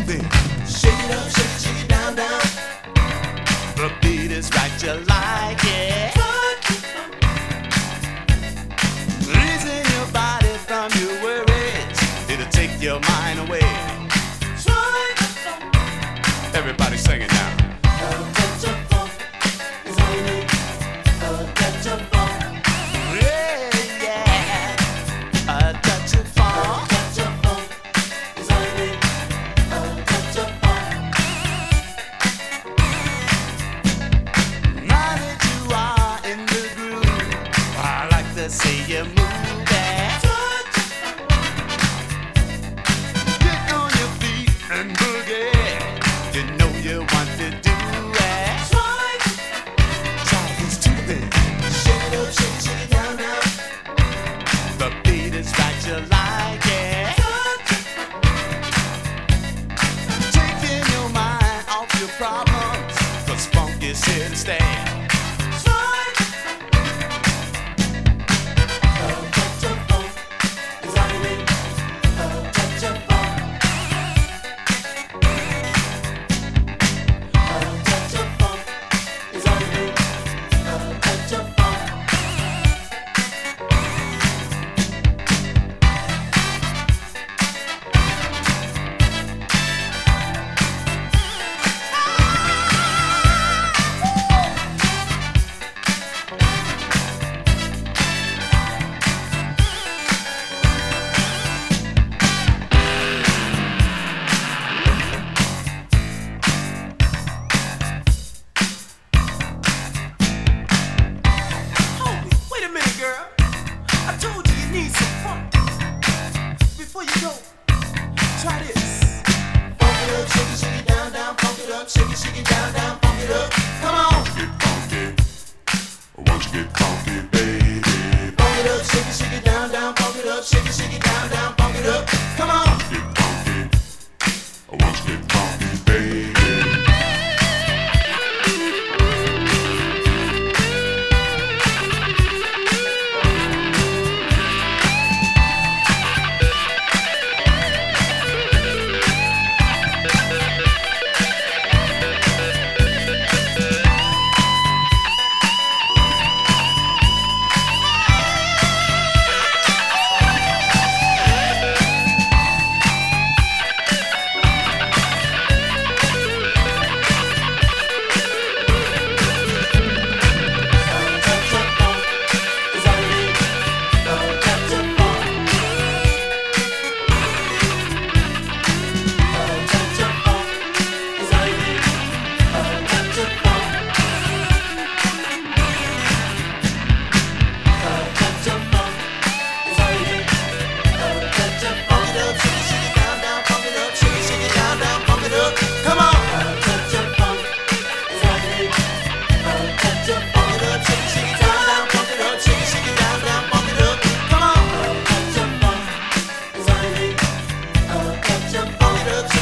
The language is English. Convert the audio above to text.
thing. Shake it up, shake it down, down. The beat is right, you like it. Easing your body from your worries, it'll take your mind away. Everybody sing it now. A touch of funk is all you need. A touch of funk. Yeah, yeah. A touch of funk. A touch of funk is all you need. A touch of funk. Now that you are in the groove, I like to see you move that. Get on your feet and boogie. You know you want to do it. Try these two things. Shake it up, shake it down, down. The beat is right, you like it. Taking your mind off your problems, 'cause funk is here to stay. Come on,